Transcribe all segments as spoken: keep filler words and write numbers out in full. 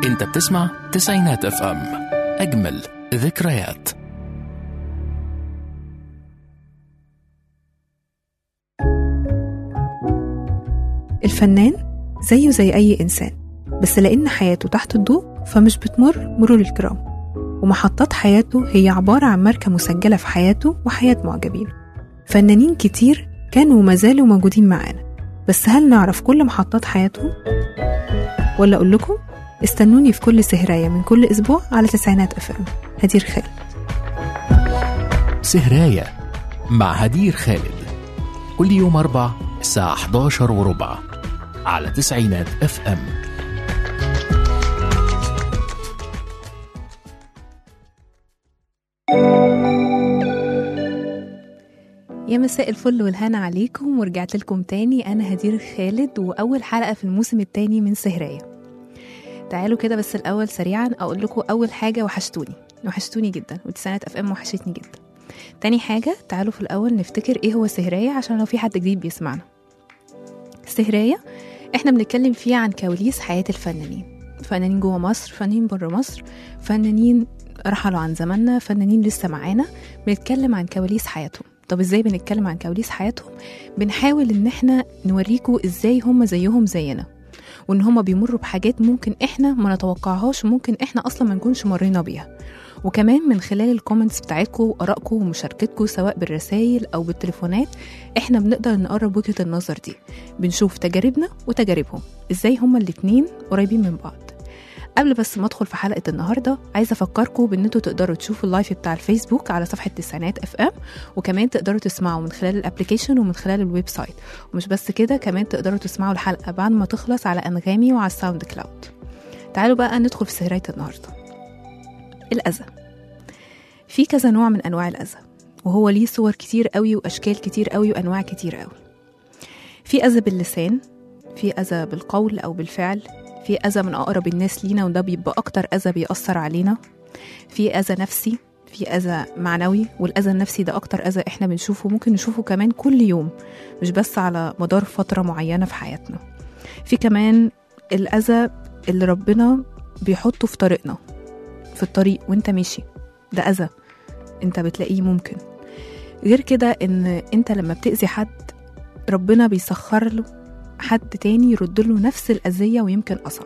انت بتسمع تسعينات اف ام، اجمل ذكريات. الفنان زيه زي أي إنسان، بس لأن حياته تحت الضوء فمش بتمر مرور الكرام، ومحطات حياته هي عبارة عن ماركة مسجلة في حياته وحياة معجبينه. فنانين كتير كانوا وما زالوا موجودين معانا، بس هل نعرف كل محطات حياتهم؟ ولا أقول لكم استنوني في كل سهراية من كل أسبوع على تسعينات اف ام. هدير خالد. سهراية مع هدير خالد كل يوم أربع الساعة حداشر وربع على تسعينات اف ام. يا مساء الفل والهنا عليكم، ورجعت لكم تاني. أنا هدير خالد، وأول حلقة في الموسم التاني من سهراية. تعالوا كده بس الأول سريعا أقول لكم أول حاجة، وحشتوني وحشتوني جدا، وتسعينات اف ام وحشتني جدا. تاني حاجة، تعالوا في الأول نفتكر إيه هو سهراية عشان لو في حد جديد بيسمعنا. سهراية إحنا بنتكلم فيها عن كواليس حياة الفنانين، فنانين جوه مصر، فنانين بره مصر، فنانين رحلوا عن زماننا، فنانين لسه معانا. بنتكلم عن كواليس حياتهم. طب ازاي بنتكلم عن كواليس حياتهم؟ بنحاول ان احنا نوريكم ازاي هم زيهم زينا، وان هم بيمروا بحاجات ممكن احنا ما نتوقعهاش، وممكن احنا اصلا ما نكونش مرينا بيها. وكمان من خلال الكومنتس بتاعتكم وارائكم ومشاركتكم سواء بالرسائل او بالتليفونات، احنا بنقدر نقرب وجهة النظر دي. بنشوف تجاربنا وتجاربهم ازاي هما الاتنين قريبين من بعض. قبل بس ما ادخل في حلقة النهاردة، عايزة افكركم بان انتوا تقدروا تشوفوا اللايف بتاع الفيسبوك على صفحة تسعينات اف ام، وكمان تقدروا تسمعوا من خلال الابليكيشن ومن خلال الويب سايت. ومش بس كده، كمان تقدروا تسمعوا الحلقة بعد ما تخلص على انغامي وعلى الساوند كلاود. تعالوا بقى ندخل في سهراية النهاردة. الأذى. في كذا نوع من انواع الأذى، وهو ليه صور كتير قوي واشكال كتير قوي وانواع كتير قوي. في أذى باللسان، في أذى بالقول او بالفعل، في أذى من أقرب الناس لينا وده بيبقى أكتر أذى بيأثر علينا، في أذى نفسي، في أذى معنوي. والأذى النفسي ده أكتر أذى إحنا بنشوفه، ممكن نشوفه كمان كل يوم، مش بس على مدار فترة معينة في حياتنا. في كمان الأذى اللي ربنا بيحطه في طريقنا، في الطريق وانت ماشي، ده أذى انت بتلاقيه ممكن. غير كده ان انت لما بتأذي حد، ربنا بيسخر له حد تاني يرد له نفس الأذية ويمكن أصعب.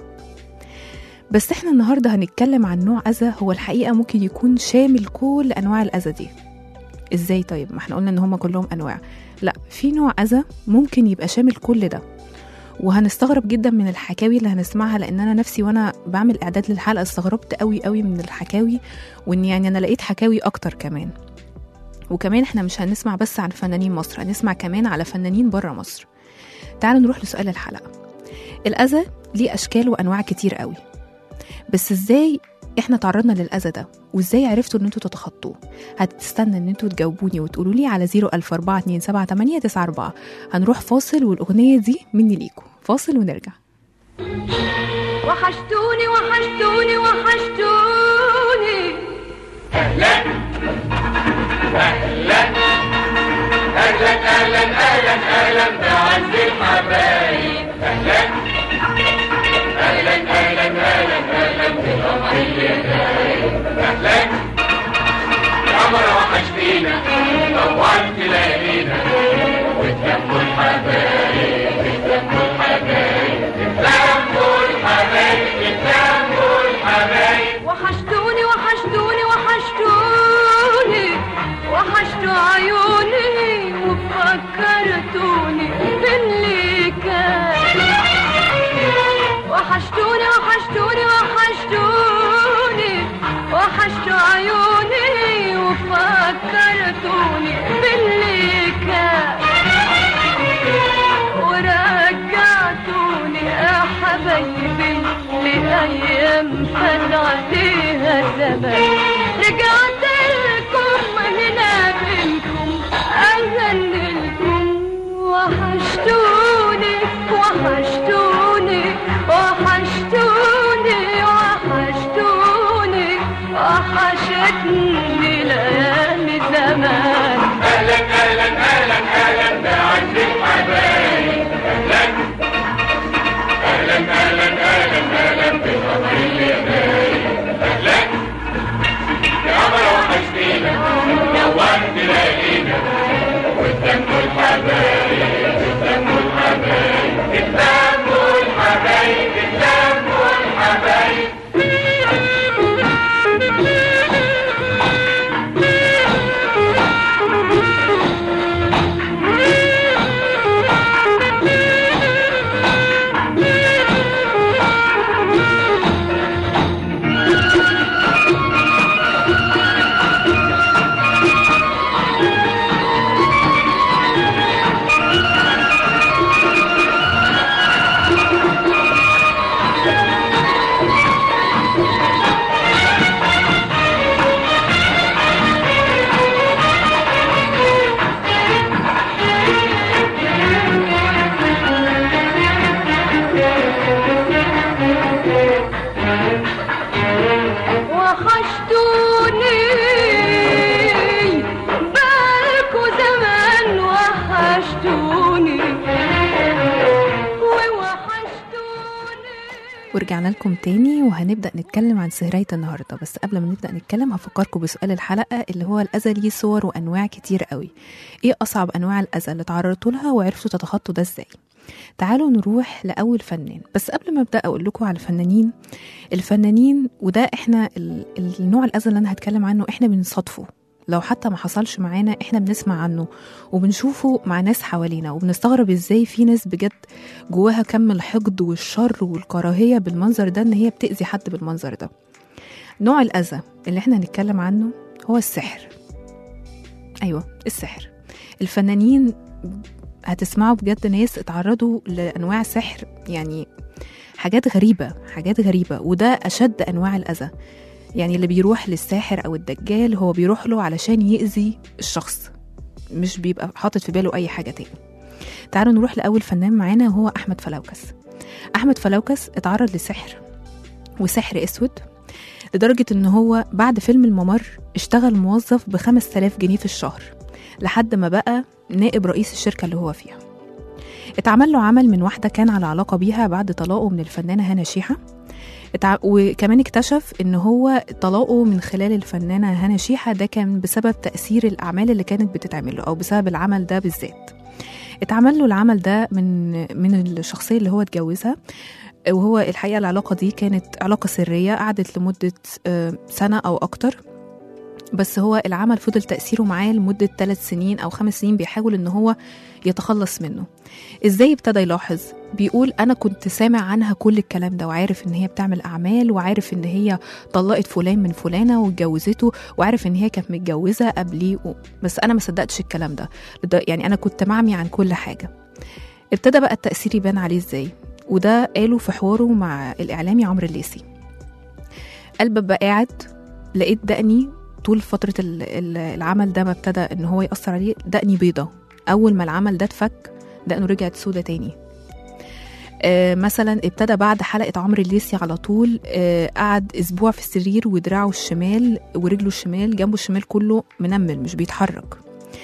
بس احنا النهاردة هنتكلم عن نوع أذى هو الحقيقة ممكن يكون شامل كل أنواع الأذى دي. ازاي طيب؟ ما احنا قلنا ان هما كلهم أنواع. لا، في نوع أذى ممكن يبقى شامل كل ده، وهنستغرب جدا من الحكاوي اللي هنسمعها، لان انا نفسي وانا بعمل اعداد للحلقة استغربت قوي قوي من الحكاوي، وان يعني انا لقيت حكاوي اكتر كمان. وكمان احنا مش هنسمع بس عن فنانين مصر، هنسمع كمان على فنانين بره مصر. تعالوا نروح لسؤال الحلقة. الأذى ليه أشكال وأنواع كتير قوي، بس إزاي إحنا تعرضنا للأذى ده، وإزاي عرفتوا إن أنتوا تتخطوه؟ هتستنى إن أنتوا تجاوبوني وتقولوا لي على زيرو ألف أربعة اتنين سبعة تمانية تسعة أربعة. هنروح فاصل، والأغنية دي مني ليكم. فاصل ونرجع. وحشتوني وحشتوني وحشتوني. أهلا أهلا أهلا أهلا أهلا أهلا بعز الحبايب. أهلا أهلا أهلا أهلا أهلا بالقمر اللي غايب. أهلا يا قمر وحشتينا، نورت ليالينا، وتلموا الحبايب تلموا الحبايب تلموا الحبايب تلموا الحبايب. وحشتوني وحشتوني وحشتوني وحشتوا عيوني، وفكرتوني باللي كان. وحشتوني وحشتوني وحشتوني وحشتوا عيوني، وفكرتوني باللي كان. ورجعتوني يا حبايبي لأيام فات عليها زمان. رجعت لكم هنا بينكم أغني لكم. وحشتوني وحشتوني وحشتوني ورجعنا لكم تاني وهنبدأ نتكلم عن سهرية النهاردة. بس قبل ما نبدأ نتكلم هفكركم بسؤال الحلقة اللي هو الأذى ليه صور وأنواع كتير قوي. إيه أصعب أنواع الأذى اللي تعرضتوا لها وعرفتوا تتخطوا ده إزاي؟ تعالوا نروح لأول فنان. بس قبل ما أبدأ أقول لكم على الفنانين الفنانين وده إحنا النوع الأذى اللي أنا هتكلم عنه إحنا بنصادفه، لو حتى ما حصلش معانا احنا بنسمع عنه وبنشوفه مع ناس حوالينا وبنستغرب ازاي في ناس بجد جواها كم الحقد والشر والكراهية بالمنظر ده ان هي بتأذي حد بالمنظر ده. نوع الأذى اللي احنا هنتكلم عنه هو السحر. ايوه السحر. الفنانين هتسمعوا بجد ناس اتعرضوا لأنواع سحر، يعني حاجات غريبة حاجات غريبة وده أشد أنواع الأذى. يعني اللي بيروح للساحر أو الدجال هو بيروح له علشان يأذي الشخص، مش بيبقى حاطط في باله أي حاجة تاني. تعالوا نروح لأول فنان معانا هو أحمد فلوكس. أحمد فلوكس اتعرض لسحر وسحر أسود لدرجة إن هو بعد فيلم الممر اشتغل موظف بخمس تلاف جنيه في الشهر لحد ما بقى نائب رئيس الشركة اللي هو فيها. اتعمل له عمل من واحدة كان على علاقة بيها بعد طلاقه من الفنانة هنا شيحة، وكمان اكتشف ان هو طلاقه من خلال الفنانة هنا شيحة ده كان بسبب تأثير الأعمال اللي كانت بتتعمل له أو بسبب العمل ده بالذات. اتعمل له العمل ده من من الشخصية اللي هو اتجوزها، وهو الحقيقة العلاقة دي كانت علاقة سرية قعدت لمدة سنة أو أكتر، بس هو العمل فضل تأثيره معاه لمدة ثلاث سنين أو خمس سنين بيحاول إن هو يتخلص منه. إزاي ابتدى يلاحظ؟ بيقول أنا كنت سامع عنها كل الكلام ده وعارف إن هي بتعمل أعمال وعارف إن هي طلقت فلان من فلانة واتجوزته وعارف إن هي كانت متجوزة قبلي و... بس أنا ما صدقتش الكلام ده، يعني أنا كنت معمي عن كل حاجة. ابتدى بقى التأثير يبان عليه إزاي، وده قاله في حواره مع الإعلامي عمرو الليثي. قال ببقى قاعد لقيت دقني طول فترة العمل ده ما ابتدى ان هو يأثر عليه دقني بيضة، اول ما العمل ده اتفك دقنه رجعت سودة تاني. آه مثلا ابتدى بعد حلقة عمرو الليثي على طول آه قعد اسبوع في السرير ودراعه الشمال ورجله الشمال جنبه الشمال كله منمل مش بيتحرك.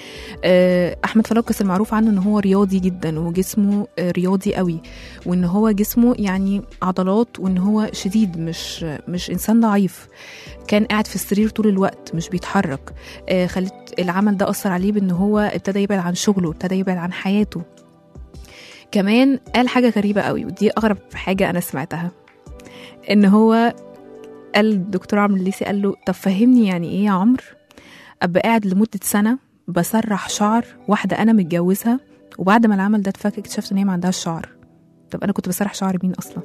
احمد فلوكس المعروف عنه ان هو رياضي جدا وجسمه رياضي قوي وان هو جسمه يعني عضلات وان هو شديد مش مش انسان ضعيف. كان قاعد في السرير طول الوقت مش بيتحرك. خلت العمل ده اثر عليه بان هو ابتدى يبعد عن شغله، ابتدى يبعد عن حياته. كمان قال حاجه غريبه قوي ودي اغرب حاجه انا سمعتها، ان هو قال الدكتور عمرو الليثي قال له طب فهمني يعني ايه يا عمرو ابقى قاعد لمده سنه بسرح شعر واحدة أنا متجوزها وبعد ما العمل ده اتفك اكتشفت إن هي ما عندهاش شعر. طب أنا كنت بسرح شعر مين أصلا؟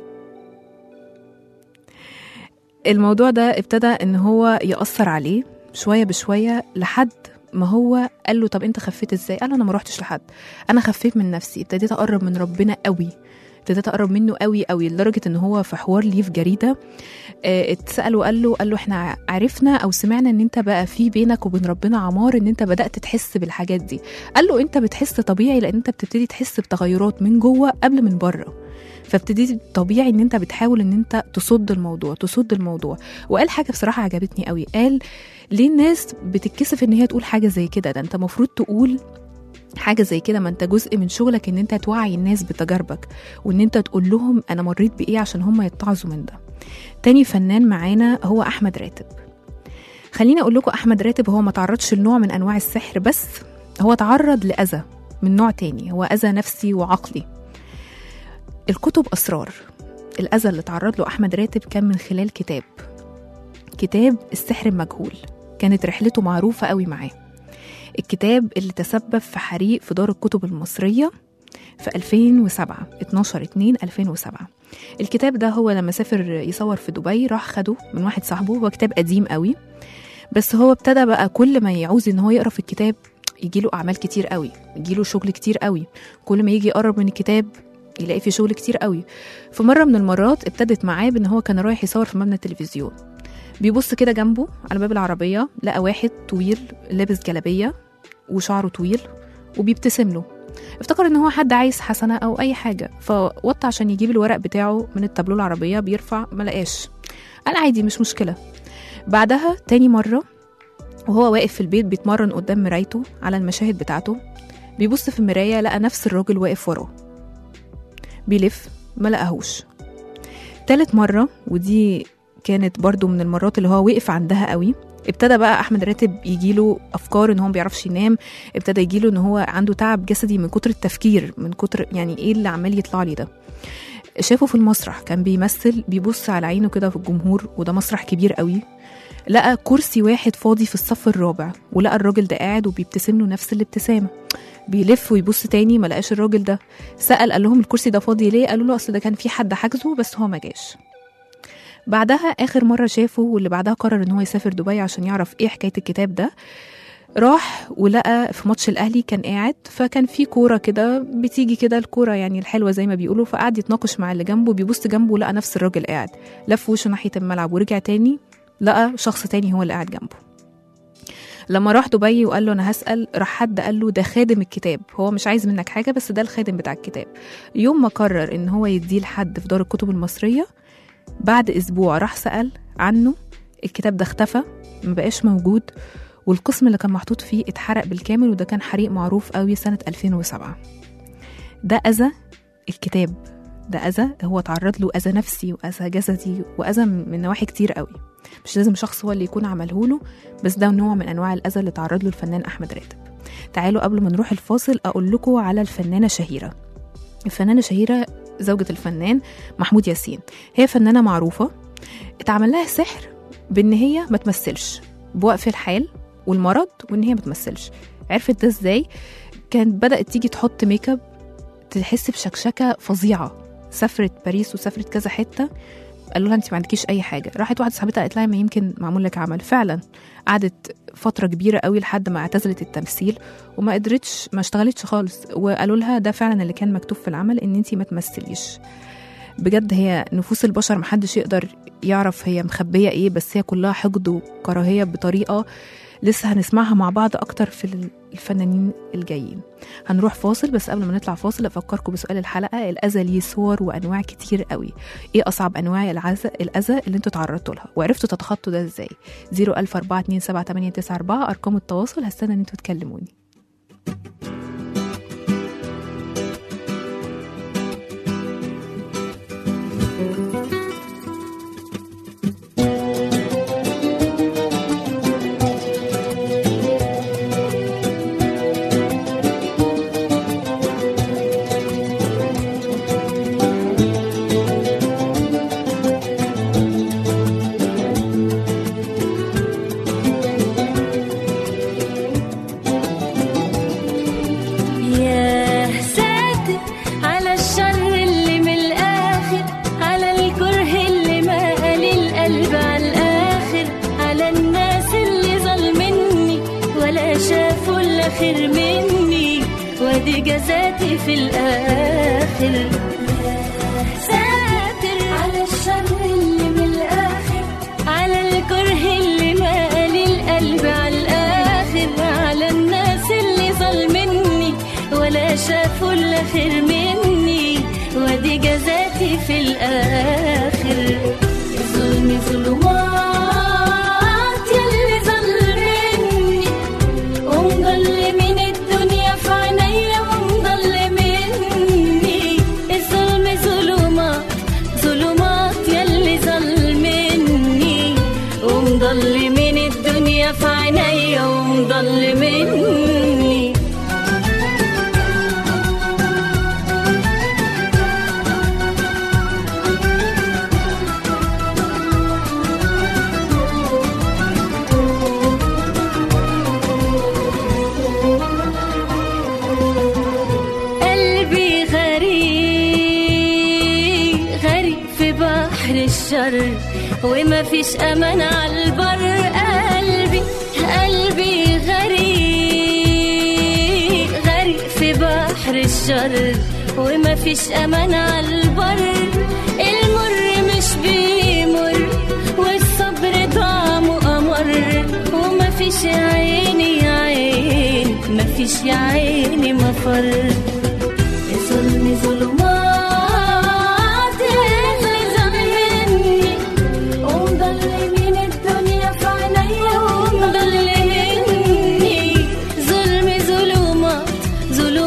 الموضوع ده ابتدى إن هو يأثر عليه شوية بشوية لحد ما هو قال له طب أنت خفيت إزاي؟ قال له أنا ما روحتش لحد، أنا خفيت من نفسي، ابتديت أقرب من ربنا قوي، ابتديت أقرب منه قوي قوي لدرجة إن هو في حوار ليه في جريدة اه اتسأل وقال له قال له إحنا عرفنا أو سمعنا إن أنت بقى في بينك وبين ربنا عمار، إن أنت بدأت تحس بالحاجات دي. قال له أنت بتحس طبيعي لأن أنت بتبتدي تحس بتغيرات من جوه قبل من بره، فابتديت طبيعي إن أنت بتحاول إن أنت تصد الموضوع تصد الموضوع. وقال حاجة بصراحة عجبتني قوي، قال ليه الناس بتتكسف إن هي تقول حاجة زي كده؟ ده أنت مفروض تقول حاجة زي كده، ما انت جزء من شغلك ان انت توعي الناس بتجاربك وان انت تقول لهم انا مريت بايه عشان هم يتعظوا من ده. تاني فنان معانا هو احمد راتب. خليني اقول لكم احمد راتب هو ما تعرضش لنوع من انواع السحر، بس هو تعرض لاذى من نوع تاني، هو اذى نفسي وعقلي. الكتب اسرار. الاذى اللي تعرض له احمد راتب كان من خلال كتاب كتاب السحر المجهول، كانت رحلته معروفة قوي معاه. الكتاب اللي تسبب في حريق في دار الكتب المصرية في ألفين وسبعة اتناشر اتنين ألفين وسبعة. الكتاب ده هو لما سافر يصور في دبي راح خده من واحد صاحبه، هو كتاب قديم قوي بس هو ابتدى بقى كل ما يعوز ان هو يقرأ في الكتاب يجيله أعمال كتير قوي، يجيله شغل كتير قوي، كل ما يجي يقرب من الكتاب يلاقي فيه شغل كتير قوي. في مرة من المرات ابتدت معاه بان هو كان رايح يصور في مبنى التلفزيون، بيبص كده جنبه على باب العربية لقى واحد طويل لابس جلابية وشعره طويل وبيبتسم له، افتكر ان هو حد عايز حسنة او اي حاجة، فوط عشان يجيب الورق بتاعه من التابلو العربية بيرفع ملقاش، قال عادي مش مشكلة. بعدها تاني مرة وهو واقف في البيت بيتمرن قدام مرايته على المشاهد بتاعته، بيبص في المراية لقى نفس الراجل واقف وراه، بيلف ما لقاهوش. تالت مرة، ودي كانت برضو من المرات اللي هو وقف عندها قوي، ابتدى بقى احمد راتب يجيله افكار ان هو ما بيعرفش ينام، ابتدى يجيله ان هو عنده تعب جسدي من كتر التفكير، من كتر يعني ايه اللي عمال يطلع لي ده. شافه في المسرح كان بيمثل، بيبص على عينه كده في الجمهور، وده مسرح كبير قوي، لقى كرسي واحد فاضي في الصف الرابع، ولقى الراجل ده قاعد وبيبتسم له نفس الابتسامه. بيلف ويبص تاني ما لقاش الراجل ده، سأل قال لهم الكرسي ده فاضي ليه؟ قالوا له اصل ده كان في حد حجزه بس هو ما جاش. بعدها اخر مره شافه واللي بعدها قرر ان هو يسافر دبي عشان يعرف ايه حكايه الكتاب ده. راح ولقى في ماتش الاهلي كان قاعد، فكان في كوره كده بتيجي كده، الكوره يعني الحلوه زي ما بيقولوا، فقعد يتناقش مع اللي جنبه، بيبص جنبه لقى نفس الراجل قاعد، لف وشه ناحيه الملعب ورجع تاني لقى شخص تاني هو اللي قاعد جنبه. لما راح دبي وقال له انا هسأل، راح حد قال له ده خادم الكتاب، هو مش عايز منك حاجه بس ده الخادم بتاع الكتاب. يوم ما قرر ان هو يديه لحد في دار الكتب المصريه، بعد اسبوع راح سأل عنه، الكتاب ده اختفى ما بقاش موجود، والقسم اللي كان محطوط فيه اتحرق بالكامل، وده كان حريق معروف قوي سنة ألفين وسبعة. ده أذى الكتاب، ده أذى هو تعرض له، أذى نفسي وأذى جسدي وأذى من نواحي كتير قوي، مش لازم شخص هو اللي يكون عمله له، بس ده نوع من أنواع الأذى اللي تعرض له الفنان أحمد راتب. تعالوا قبل ما نروح الفاصل أقول لكم على الفنانة شهيرة. الفنانة شهيرة زوجة الفنان محمود ياسين، هي فنانة معروفة، اتعمل لها سحر بان هي ما تمثلش، بوقف الحال والمرض وان هي ما تمثلش. عرفت ده ازاي؟ كانت بدأت تيجي تحط ميك اب، تحس بشكشكة فظيعة، سافرت باريس وسافرت كذا حتة، قالوا لها انت ما عندكيش اي حاجه. راحت واحده صاحبتها قالت لها ما يمكن معمول لك عمل. فعلا قعدت فتره كبيره قوي لحد ما اعتزلت التمثيل وما قدرتش، ما اشتغلتش خالص، وقالوا لها ده فعلا اللي كان مكتوب في العمل ان انت ما تمثليش. بجد هي نفوس البشر محدش يقدر يعرف هي مخبيه ايه، بس هي كلها حقد وكراهيه بطريقه لسه هنسمعها مع بعض اكتر في الفنانين الجايين. هنروح فاصل، بس قبل ما نطلع فاصل افكركم بسؤال الحلقه. الاذى ليه صور وانواع كتير قوي، ايه اصعب انواع العزة الاذى اللي انتوا تعرضتوا لها وعرفتوا تتخطوا ده ازاي؟ صفر ألف أربعة اتنين سبعة تمانية تسعة أربعة ارقام التواصل، هستنى ان انتوا تكلموني. خير مني ودي جزاتي في الآخر. ساتر على الشر اللي من الآخر، على الكره اللي مالي القلب على الآخر، على الناس اللي ظلمني ولا شافوا إلا خير مني ودي جزاتي في الآخر. ظلمي ظلمات ضل من الدنيا في عينيا ومضل مني. قلبي غريب غريب في بحر الشر وما فيش أمان على البر. قلبي قلبي غريب غريب في بحر الشر وما فيش أمان على البر. المر مش بيمر والصبر طعمه أمر، وما فيش يا عيني يا عيني ما فيش يا عيني مفر. ظلمي ظلمات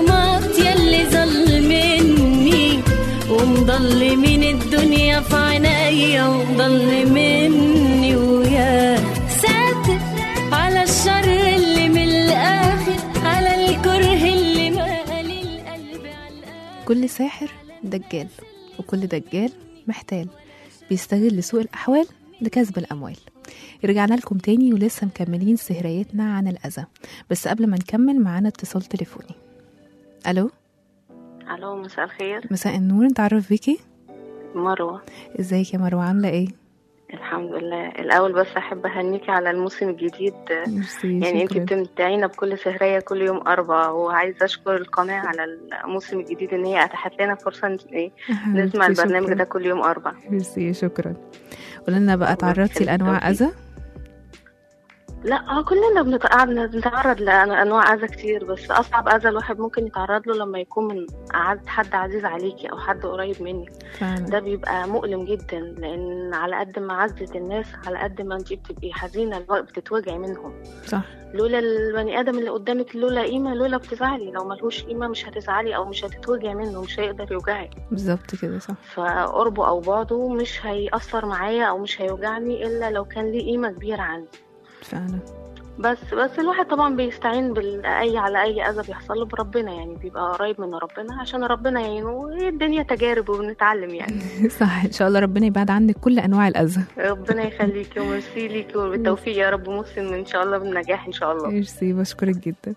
ضل من الدنيا في عيني عليا وضل مني وياه. ساتر على الشر اللي من الآخر، على الكره اللي مال القلب على الآخر. كل ساحر دجال، وكل دجال محتال بيستغل سوء الأحوال لكسب الأموال. رجعنا لكم تاني ولسه مكملين سهريتنا عن الأذى، بس قبل ما نكمل معانا اتصال تليفوني. ألو. الو، مساء الخير. مساء النور، نتعرف بيكي؟ مروه. ازيك يا مروه، عامله ايه؟ الحمد لله. الاول بس احب اهنيكي على الموسم الجديد، يعني انت بتمتعينا بكل سهريه كل يوم اربعة، وعايزه اشكر القناه على الموسم الجديد ان هي اتاحت لنا فرصه ايه نسمع البرنامج ده كل يوم اربعة. ميرسي، شكرا. قولنا بقى، تعرضتي لانواع اذى؟ لا، اه كلنا بنتعرض لانواع اذى كتير، بس اصعب اذى الواحد ممكن يتعرض له لما يكون من حد عزيز عليكي او حد قريب منك. فعلا. ده بيبقى مؤلم جدا، لان على قد ما عزت الناس على قد ما انت بتبقي حزينه، بتتوجعي منهم. صح. لولا البني ادم اللي قدامك لولا قيمه، لولا بتزعلي، لو ملهوش قيمه مش هتزعلي او مش هتتوجعي منه، مش هيقدر يوجعك. بالظبط كده، صح. فقربه او بعده مش هيأثر معايا او مش هيوجعني الا لو كان ليه قيمه كبيره عندي. فعلا. بس بس الواحد طبعا بيستعين بالاي على اي اذى بيحصل له بربنا، يعني بيبقى قريب من ربنا عشان ربنا يعينه. الدنيا تجارب وبنتعلم يعني. صح، ان شاء الله ربنا يبعد عنك كل انواع الاذى. ربنا يخليكي وميرسي ليكي وبالتوفيق يا رب، مسلم ان شاء الله بالنجاح ان شاء الله. ميرسي، بشكرك جدا.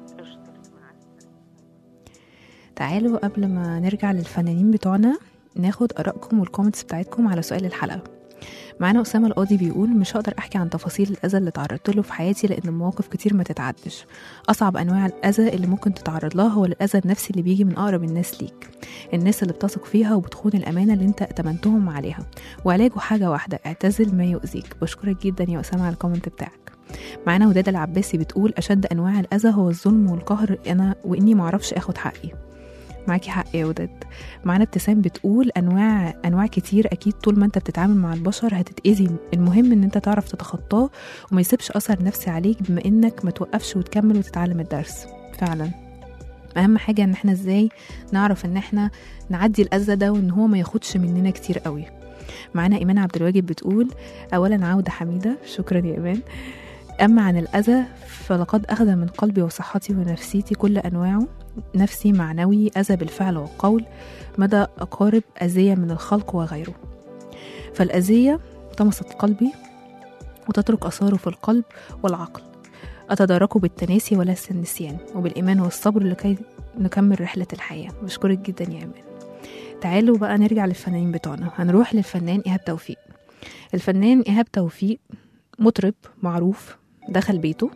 تعالوا قبل ما نرجع للفنانين بتوعنا ناخد ارائكم والكومنتس بتاعتكم على سؤال الحلقه. معانا أسامة القاضي بيقول: مش هقدر أحكي عن تفاصيل الأذى اللي تعرضت له في حياتي لأن المواقف كتير ما تتعدش. أصعب أنواع الأذى اللي ممكن تتعرض لها هو الأذى النفسي اللي بيجي من أقرب الناس ليك، الناس اللي بتثق فيها وبتخون الأمانة اللي أنت ائتمنتهم عليها، وعلاجه حاجة واحدة: اعتزل ما يؤذيك. بشكرك جدا يا أسامة على الكومنت بتاعك. معانا وداد العباسي بتقول: أشد أنواع الأذى هو الظلم والقهر، أنا وإني معرفش أخد حقي. معاكي حق يا وداد. معانا ابتسام بتقول: انواع انواع كتير، اكيد طول ما انت بتتعامل مع البشر هتتاذي، المهم ان انت تعرف تتخطاه وما يسيبش اثر نفسي عليك، بما انك ما توقفش وتكمل وتتعلم الدرس. فعلا اهم حاجه ان احنا ازاي نعرف ان احنا نعدي الاذى ده وان هو ما ياخدش مننا كتير قوي. معانا ايمان عبد الواجد بتقول: اولا عوده حميده. شكرا يا ايمان. اما عن الاذى فلقد اخذ من قلبي وصحتي ونفسيتي كل انواعه، نفسي، معنوي، أذى بالفعل والقول، مدى أقارب أذية من الخلق وغيره. فالأذية طمست قلبي وتترك أثاره في القلب والعقل، أتداركه بالتناسي وليس النسيان، وبالإيمان والصبر لكي نكمل رحلة الحياة. بشكرك جدا يا إيمان. تعالوا بقى نرجع للفنانين بتوعنا. هنروح للفنان إيهاب توفيق. الفنان إيهاب توفيق مطرب معروف، دخل بيته.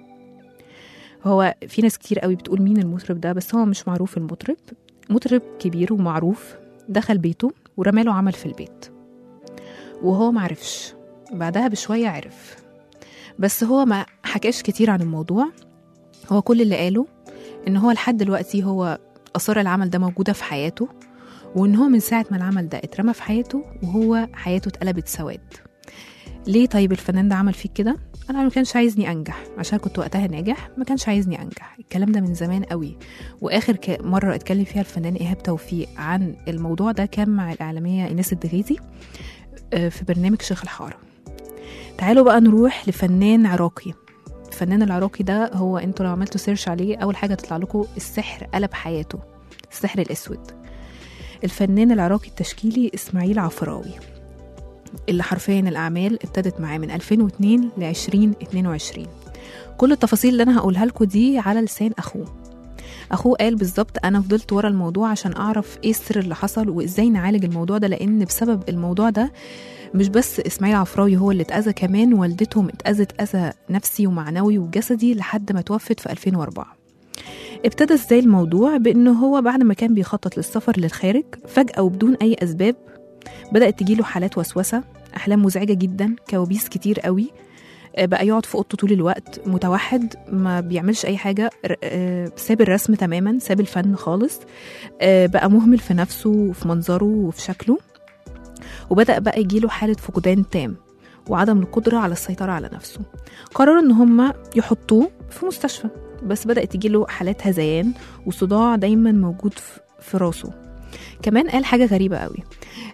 هو في ناس كتير قوي بتقول مين المطرب ده، بس هو مش معروف. المطرب مطرب كبير ومعروف، دخل بيته ورماله عمل في البيت وهو معرفش، بعدها بشوية عرف، بس هو ما حكاش كتير عن الموضوع. هو كل اللي قاله ان هو لحد دلوقتي هو أثار العمل ده موجودة في حياته، وان هو من ساعة ما العمل ده اترمى في حياته وهو حياته اتقلبت سواد. ليه طيب الفنان ده عمل فيك كده؟ انا ما كانش عايزني انجح عشان كنت وقتها ناجح، ما كانش عايزني انجح. الكلام ده من زمان قوي، واخر مره اتكلم فيها الفنان ايهاب توفيق عن الموضوع ده كان مع الاعلاميه ايناس الدغيزي في برنامج شيخ الحاره. تعالوا بقى نروح لفنان عراقي. الفنان العراقي ده هو انتوا لو عملتوا سيرش عليه اول حاجه تطلع لكم السحر قلب حياته، السحر الاسود. الفنان العراقي التشكيلي اسماعيل عفراوي، اللي حرفيا الأعمال ابتدت معاه من ألفين واثنين ل ألفين واثنين وعشرين. كل التفاصيل اللي أنا هقولها لكم دي على لسان أخوه. أخوه قال بالظبط: أنا فضلت ورا الموضوع عشان أعرف إيه السر اللي حصل وإزاي نعالج الموضوع ده، لأن بسبب الموضوع ده مش بس إسماعيل عفراوي هو اللي اتأذى، كمان والدتهم اتأذت أذى نفسي ومعنوي وجسدي لحد ما توفت في ألفين وأربعة. ابتدى إزاي الموضوع؟ بأنه هو بعد ما كان بيخطط للسفر للخارج فجأة وبدون أي أسباب بدأت تجيله حالات وسوسة، أحلام مزعجة جدا، كوابيس كتير قوي، بقى يقعد في أوضته طول الوقت، متوحد، ما بيعملش أي حاجة، ساب الرسم تماما، ساب الفن خالص، بقى مهمل في نفسه وفي منظره وفي شكله، وبدأ بقى يجيله حالة فقدان تام وعدم القدرة على السيطرة على نفسه. قرروا إن هم يحطوه في مستشفى، بس بدأت تجيله حالات هذيان وصداع دايما موجود في راسه. كمان قال حاجة غريبة قوي،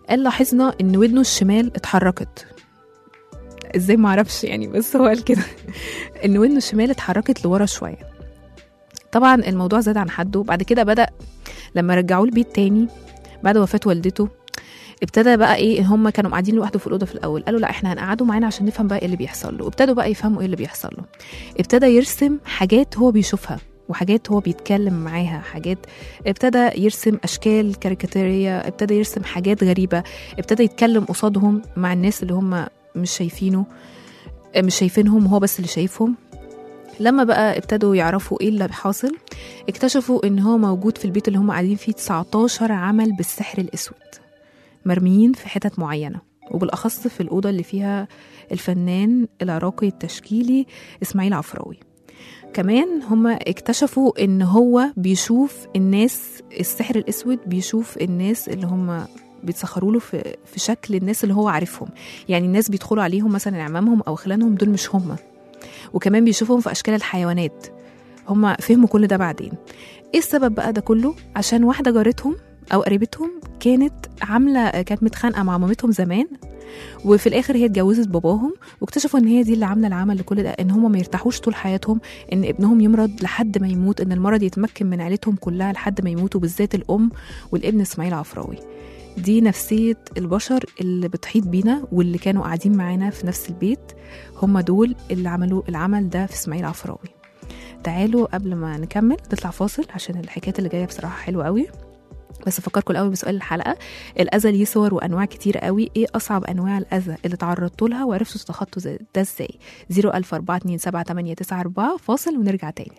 قال لاحظنا ان ودنه الشمال اتحركت. ازاي ما اعرفش يعني، بس هو قال كده ان ودنه الشمال اتحركت لورا شويه. طبعا الموضوع زاد عن حده. بعد كده بدا لما رجعوه البيت تاني بعد وفاه والدته، ابتدى بقى ايه، هم كانوا قاعدين لوحده في الاوضه في الاول، قالوا لا احنا هنقعده معانا عشان نفهم بقى ايه اللي بيحصل له. وابتدوا بقى يفهموا ايه اللي بيحصل له. ابتدى يرسم حاجات هو بيشوفها وحاجات هو بيتكلم معاها، حاجات ابتدى يرسم اشكال كاريكاتيريه، ابتدى يرسم حاجات غريبه، ابتدى يتكلم قصادهم مع الناس اللي هم مش شايفينه مش شايفينهم وهو بس اللي شايفهم. لما بقى ابتدوا يعرفوا ايه اللي حاصل، اكتشفوا ان هو موجود في البيت اللي هم قاعدين فيه تسعتاشر عمل بالسحر الاسود مرميين في حتت معينه، وبالاخص في الاوضه اللي فيها الفنان العراقي التشكيلي اسماعيل عفراوي. كمان هم اكتشفوا ان هو بيشوف الناس، السحر الاسود بيشوف الناس اللي هم بيتسخروا له في في شكل الناس اللي هو عارفهم، يعني الناس بيدخلوا عليهم مثلا اعمامهم او خلانهم دول مش هم. وكمان بيشوفهم في اشكال الحيوانات. هم فهموا كل ده بعدين. ايه السبب بقى ده كله؟ عشان واحده جارتهم او قريبتهم كانت عامله كانت متخانقه مع مامتهم زمان، وفي الاخر هي اتجوزت باباهم، واكتشفوا ان هي دي اللي عامله العمل لكل ده، ان هم ما يرتاحوش طول حياتهم، ان ابنهم يمرض لحد ما يموت، ان المرض يتمكن من عيلتهم كلها لحد ما يموتوا، بالذات الام والابن اسماعيل عفراوي. دي نفسيه البشر اللي بتحيط بينا واللي كانوا قاعدين معانا في نفس البيت، هم دول اللي عملوا العمل ده في اسماعيل عفراوي. تعالوا قبل ما نكمل نطلع فاصل عشان الحكايات اللي جايه بصراحه حلوه قوي. بس افكركم الاول بسؤال الحلقه، الاذى ليه صور وانواع كتير قوي، ايه اصعب انواع الاذى اللي تعرضتوا لها وعرفتوا تتخطوا ده ازاي؟ صفر ألف أربعة اتنين سبعة تمانية تسعة أربعة. فاصل ونرجع تاني.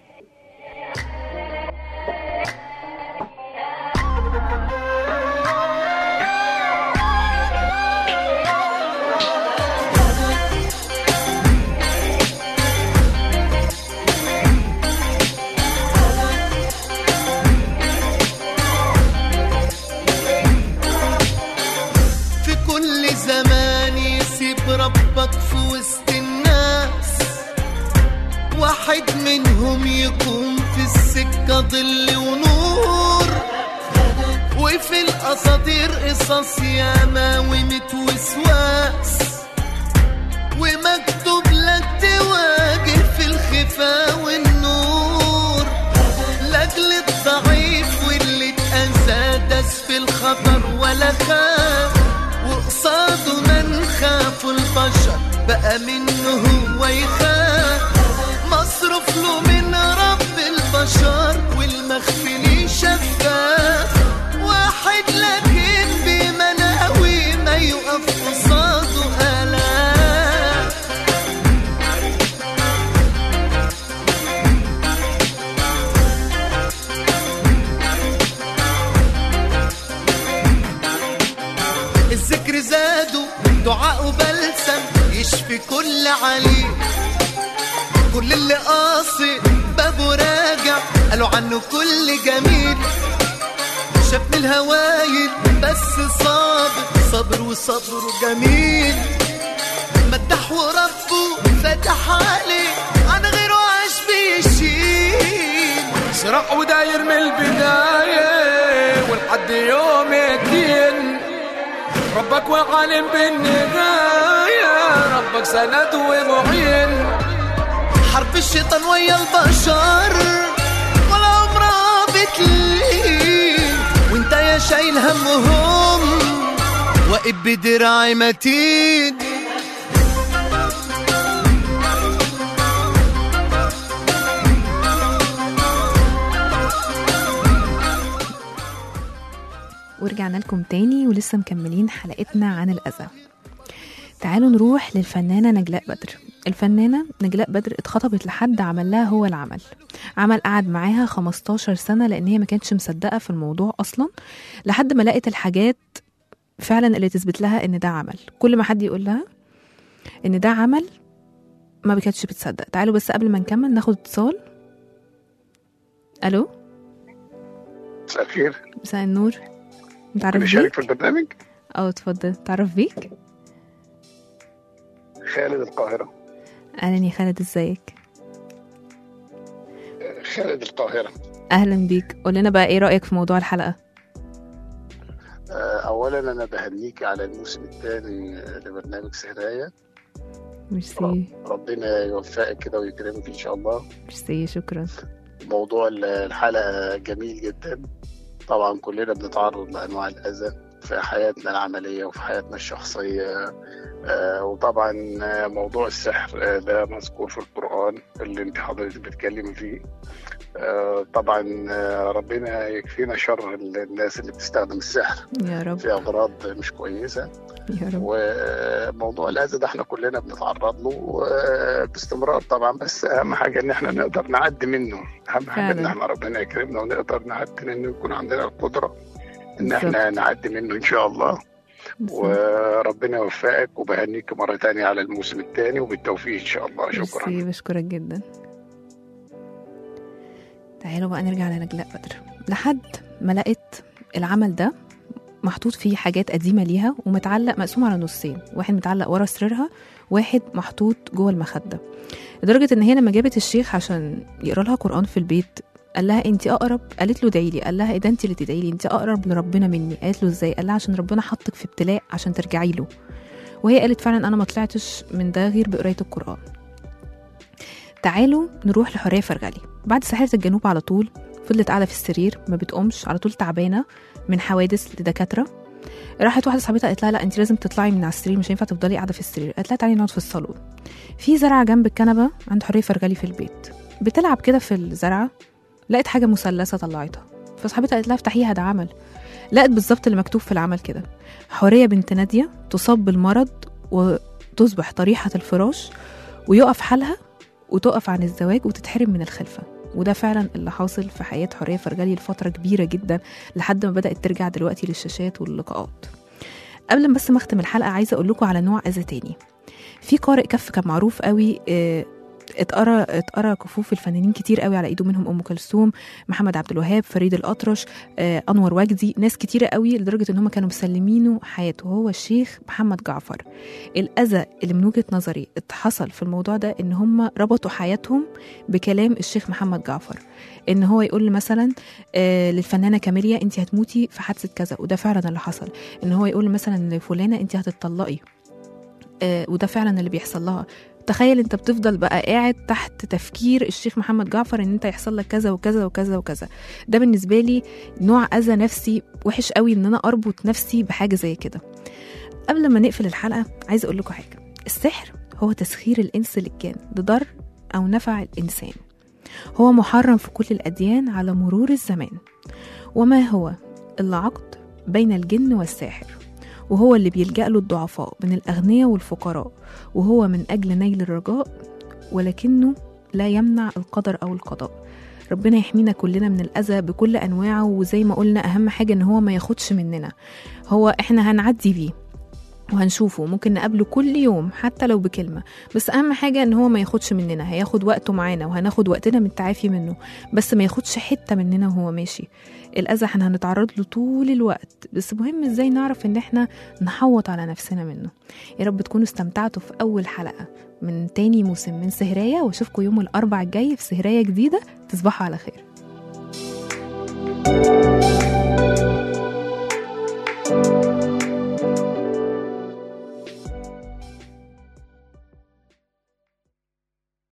ربك في وسط الناس، واحد منهم يكون في السكة ظل ونور، وفي الأساطير قصص ياما ومت وسواس، ومكتوب لك تواجه في الخفا والنور، لأجل الضعيف واللي اتأذى داس في الخطر ولا خاف، وقصاده من خافوا البشر بقى منه هو يخاف، مصروف له من رب البشر والمخفي ليه شفاف، واحد لكن بمناوي ما يقف قصاده آلاف. الذكر زادوا دعاء وبلسم يشفي كل عليل، كل اللي قاصد بابه راجع قالوا عنه كل جميل، شاف من الهوايل بس صابر صبر وصبره جميل، مدح وربه فتح عليه عن غيره عاش بيشيل، صراع وداير من البداية ولحد يوم الدين، ربك وعالم بالنهاية، ربك سند ومعين، حرب الشيطان ويا البشر ولا عمرها بتلين، وانت يا شايل همهم واقف بدراعي متين. ورجعنا لكم تاني ولسه مكملين حلقتنا عن الأذى. تعالوا نروح للفنانة نجلاء بدر. الفنانة نجلاء بدر اتخطبت لحد عمل لها هو العمل، عمل قعد معاها خمستاشر سنة لأن هي ما كانتش مصدقة في الموضوع أصلا، لحد ما لقت الحاجات فعلا اللي تثبت لها إن ده عمل. كل ما حد يقول لها إن ده عمل ما كانتش بتصدق. تعالوا بس قبل ما نكمل ناخد اتصال. ألو، مساء الخير. مساء النور. نتعرف بيك؟ شارك في البرنامج؟ اه اتفضل. تعرف بيك؟ خالد القاهرة. أهلا يا خالد، ازيك؟ خالد القاهرة. أهلا بيك. قول لنا بقى ايه رأيك في موضوع الحلقة؟ آه، اولا انا بهنيك على الموسم الثاني لبرنامج سهرايه. ميرسي. ربنا يوفقك كده ويكرمك ان شاء الله. ميرسي، شكرا. موضوع الحلقه جميل جدا. طبعا كلنا بنتعرض لانواع الاذى في حياتنا العمليه وفي حياتنا الشخصيه. آه، وطبعا موضوع السحر آه، ده مذكور في القرآن اللي انت حضرتك بتتكلمي فيه. آه، طبعا آه، ربنا يكفينا شر الناس اللي بتستخدم السحر يا رب. في أغراض مش كويسة. يا رب. وموضوع الأذى ده احنا كلنا بنتعرض له آه، باستمرار طبعا، بس أهم حاجة إن احنا نقدر نعدي منه. أهم حاجة إن احنا ربنا يكرمنا ونقدر نعدي منه، يكون عندنا القدرة إن احنا نعدي منه إن شاء الله. وربنا يوفقك، وبهنيك مرة تانية على الموسم الثاني وبالتوفيق إن شاء الله. شكرا. ميرسي، بشكرك جدا. تعالوا بقى نرجع لنجلاء بدر. لحد ما لقيت العمل ده محطوط فيه حاجات قديمة ليها ومتعلق مقسوم على نصين، واحد متعلق ورا سريرها، واحد محطوط جوه المخدة. لدرجة ان هي لما جابت الشيخ عشان يقرأ لها قرآن في البيت قال لها انت اقرب، قالت له ادعي لي، قال لها ايه ده انت اللي تدعي لي، انت اقرب لربنا مني. قالت له ازاي؟ قال لها عشان ربنا حطك في ابتلاء عشان ترجعي له. وهي قالت فعلا انا ما طلعتش من ده غير بقرايه القرآن. تعالوا نروح لحورية فرغلي. بعد ساحرة الجنوب على طول فضلت قاعدة في السرير ما بتقومش، على طول تعبانة من حوادث لدكاترة. راحت واحدة صاحبتها قالت لها لا انت لازم تطلعي من على السرير، مش هينفع تفضلي قاعدة في السرير. قالت لها تعالي نقعد في الصالون، في زرعة جنب الكنبة عند حورية فرغلي في البيت. بتلعب كده في الزرعة، لقيت حاجة مثلثة طلعتها، فصاحبتها قالت لها افتحيها ده عمل. لقت بالظبط اللي مكتوب في العمل كده: حورية بنت نادية تصاب بالمرض وتصبح طريحة الفراش ويقف حالها وتقف عن الزواج وتتحرم من الخلفة. وده فعلا اللي حاصل في حياة حورية فرغلي لفترة كبيرة جدا لحد ما بدأت ترجع دلوقتي للشاشات واللقاءات. قبل ما بس مختم الحلقة عايزة أقول لكم على نوع أذى تاني. في قارئ كف كان معروف قوي، اه اتقرا اتقرا كفوف الفنانين كتير قوي على ايده، منهم ام كلثوم، محمد عبد الوهاب، فريد الاطرش، آه، انور وجدي، ناس كتيره قوي لدرجه ان هم كانوا مسلمينه حياته. هو الشيخ محمد جعفر. الاذى اللي من وجهه نظري اتحصل في الموضوع ده ان هم ربطوا حياتهم بكلام الشيخ محمد جعفر، ان هو يقول مثلا آه للفنانه كاميليا انت هتموتي في حادثه كذا، وده فعلا اللي حصل. ان هو يقول مثلا لفلانه انت هتطلقي، آه وده فعلا اللي بيحصل لها. تخيل انت بتفضل بقى قاعد تحت تفكير الشيخ محمد جعفر ان انت يحصل لك كذا وكذا وكذا وكذا. ده بالنسبه لي نوع اذى نفسي وحش قوي، ان انا اربط نفسي بحاجه زي كده. قبل ما نقفل الحلقه عايزه اقول لكم حاجه. السحر هو تسخير الانس للجان لضر او نفع الانسان. هو محرم في كل الاديان على مرور الزمان، وما هو الا عقد بين الجن والساحر، وهو اللي بيلجأ له الضعفاء من الأغنياء والفقراء، وهو من أجل نيل الرجاء، ولكنه لا يمنع القدر أو القضاء. ربنا يحمينا كلنا من الأذى بكل أنواعه، وزي ما قلنا أهم حاجة إن هو ما ياخدش مننا. هو إحنا هنعدي بيه وهنشوفه، ممكن نقابله كل يوم حتى لو بكلمة، بس أهم حاجة إن هو ما ياخدش مننا. هياخد وقته معانا وهناخد وقتنا من التعافي منه، بس ما ياخدش حتة مننا وهو ماشي. الأذى احنا هنتعرض له طول الوقت، بس مهم ازاي نعرف ان احنا نحوط على نفسنا منه. يا رب تكونوا استمتعتوا في أول حلقة من تاني موسم من سهراية، واشوفكم يوم الأربع الجاي في سهراية جديدة. تصبحوا على خير.